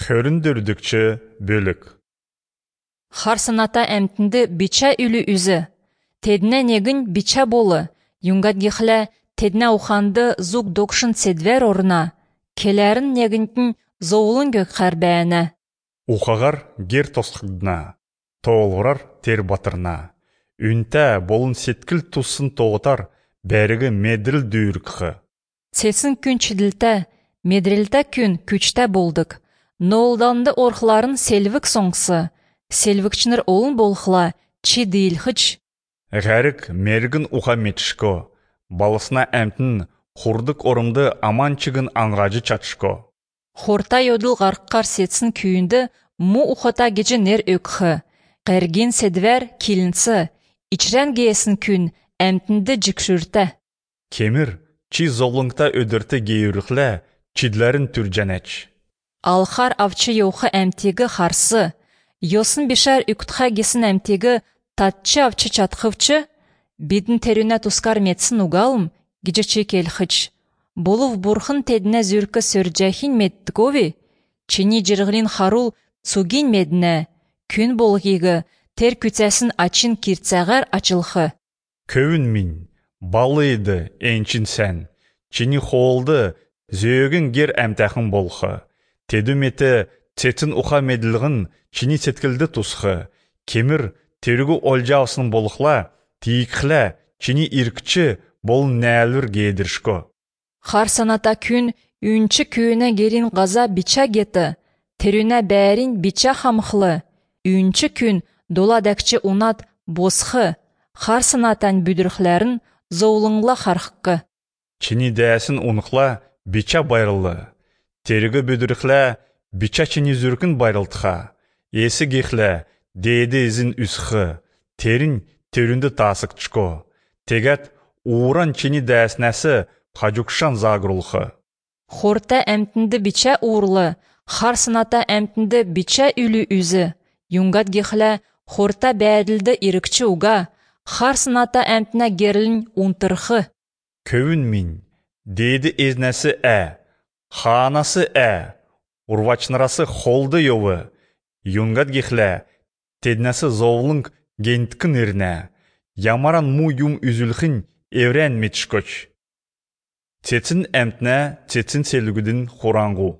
Хөріндірдікчі бөлік. Харсаната әмтінді бича үлі үзі. Тедіне негін бича болы. Юнгат гехлі тедіне уханды зуг докшын седвер орына. Келерін негінтін зоулын гөк қарбәйіні. Ухағар гер тосқыдына, тоғылғырар тер батырына. Үнті болын сеткіл тусын тоғытар, бәрігі медріл дүйіркіғі. Сесін күн чиділті, медрілті күн күчті болдық. Ноолданды орқыларын селвік соңсы. Селвікчінір олын болқыла, чи дейіл хыч. Ғәрік мергін уға метшко. Балысына әмтін құрдық орымды аманчығын аңғажы чатшко. Хорта йодыл ғарққар сетсін күйінді му ұқыта гечі нер өкхі. Қәрген седвер келінсі. Ичрен гейесін күн әмтінді жікшүрті. Кемір, чи золыңта өдірті гейіріқлі, чидлерін түрженеч. Алхар авчы йоқы әмтегі харсы. Йосын бешар үктха гесін әмтегі татчы авчы чатқывчы. Бидін теріне тускар метсін угалым, гечі келхыч. Болув бурхын тедіне зүркі сөрджахин меттікови. Чини жырғылин харул цугин медіне. Күн болғиғы, тер күтсәсін ачин кирцәғар ачылхы. Көвін мин, балыйды әнчин сән. Чини холды, зөйігін гер әмтәхін болхы. Тедуметі цетін уқа меділғін чини сеткілді тусхы. Кемір тергі олжаусын болықла, тейікхлі чини иркчі болын нәлір гейдіршко. Харсаната күн үнчі күйіне герин ғаза бича геті. Теріне бәрін бича хамхлы. Үнчі күн доладәкчі унат босхы. Харсанатан бүдірхләрін зоулыңла харққы. Чини дәсін ұнықла бича байрылы. Терігі бүдірхлә бича чини зүркін байрылтыға. Есі гехлә дейді ізін үсхы. Терін терінді тасықчко. Тегәт уыран чини дәсінәсі қажукшан зағырылхы. Хорта әмтінді бича уырлы. Харсаната әмтінді бича үлі үзі. Юнгат гехлә хорта бәділді ирікчі уға. Харсаната әмтіне герлін унтырхы. Көвін мин, дейді езнәсі Ханасы урвачнарасы холды йовы. Юнгат гехлә теднәсі зоулың генткін еріне. Ямаран му юм үзілхін еврен метшкоч. Тетсін әмтіне тетсін селігудің хораңғу.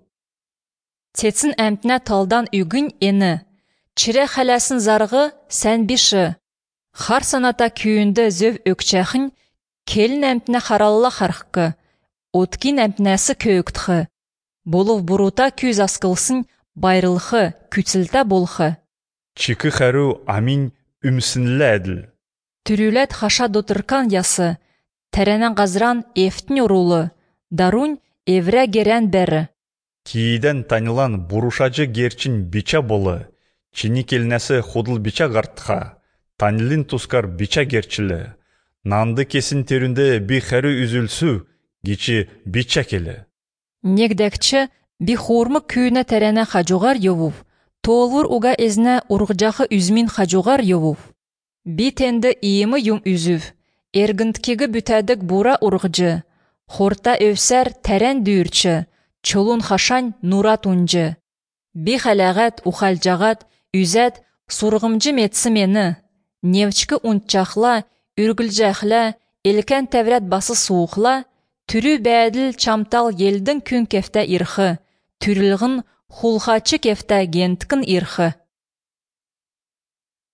Тетсін әмтіне талдан үгін ені. Чире хәләсін зарғы сән биші. Харсаната күйінді зөв өкчәхін келін әмтіне харалла харққы. Откин әмтінәсі көйіктхы. Болув бұрута күз асқылсын байрылхы, күтсілті болхы. Чикі қәру амин үмсінлі әділ. Түрілет хаша дотыркан ясы. Тәрәнен ғазран ефтін ұрулы. Дарун еврә герен бәрі. Кейден танылан бұрушачы герчин бича болы. Чини келінәсі худыл бича ғартыға. Танилин тускар бича герчілі. Нанды кесін терінде би қәру үзілсу. Гечи бича келі. Негдәкчі би хурмы күйіне тәрәне хажуғар йовув. Толур уға ezне урғжақы үзмин хажуғар йовув. Би тенді иімі юм үзів. Эргінткегі бүтәдік бура урғжы. Хорта өвсәр тәрән дүйірчі. Чолун хашань нурат унжы. Би хәләғәт ухалжағат үзәт сурғымжы метсі мені. Невчкі унтчақла, үргілжәқла, елкен тәврәт басы суықла. Түрі бәділ чамтал елдің күн кефті ирхы. Түрілғын хулхачы кефті генткін ирхы.